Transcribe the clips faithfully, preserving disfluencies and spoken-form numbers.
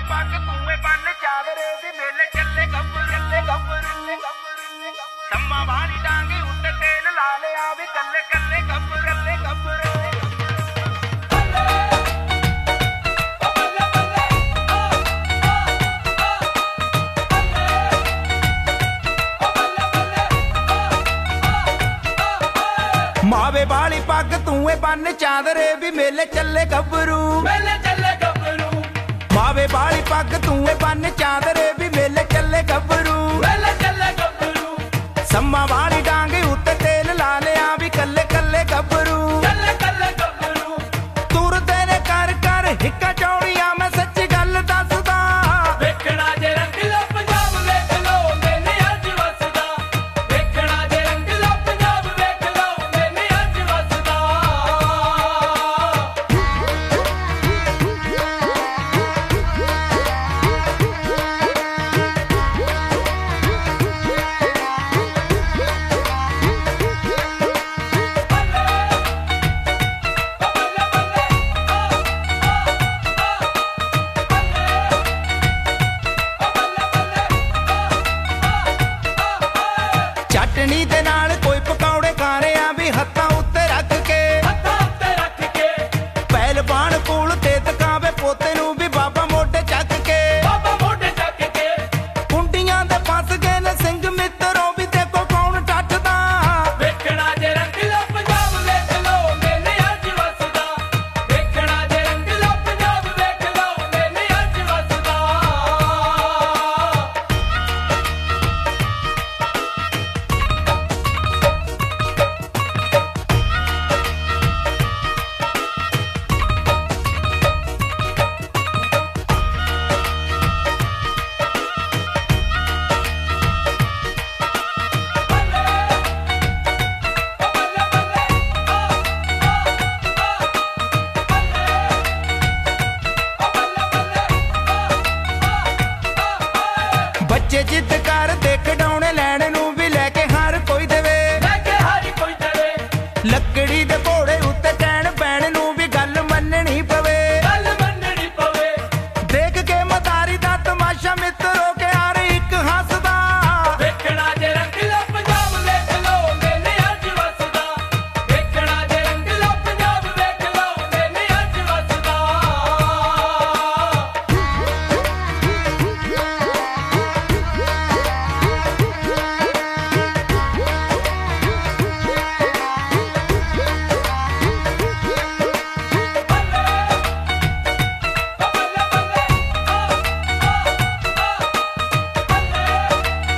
पग तूए बन चादरे दी मेले चले गब्बर चले गब्बर सम्मा वाली डांगी उत्ते तेल ला लिया भी कल्ले कल्ले गब्बर कल्ले गब्बर मावे वाली पग तूए बन चादरे भी मेले चले गब्बरू मेले चले गब्बरू मावे वाली पग तूए बन चादरे भी मेले चले गब्बरू मेले चले गब्बरू सम्मा वाली डांगी उत्ते तेल ला लिया भी कल्ले कल्ले गब्बरू कल्ले कल्ले गब्बरू तुरदे ने कर कर हिक्का चौड़िया मैं सच्ची गल दसदा वेखना जे रंग लो पंजाब वेख लो मैंने अज वसदा वेखना जे रंग लो पंजाब वेख लो मैंने अज वसदा चटनी दे नाल कोई पकौड़े खा रहा भी हत्थां उत्ते रख के हत्थां उत्ते रख के पहलवान कोल ते तकावे पोते नूं भी बाबा मोढे चक के बाबा मोढे चक के कुंडियां दे फस गए ने सिंह मित्रों भी देखो कौन टटदा वेखना जे रंग लो पंजाब वेख लो मैंने अज वसदा वेखना जे रंग लो पंजाब वेख लो मैंने अज वसदा बच्चे जिद कर दे खिडौने लैण नूं भी लैके हर कोई देवे लैके हर कोई देवे लकड़ी दे घोड़े उत्ते टैण पैण नूं भी गल मन्नणी पवे गल मन्नणी पवे देख के मदारी दा तमाशा मित्रों के हर एक हसदा वेखना जे रंग लो पंजाब वेख लो मैंने अज वसदा वेखना जे रंग लो पंजाब वेख लो मैंने अज वसदा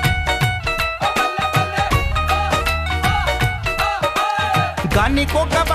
गानी को कब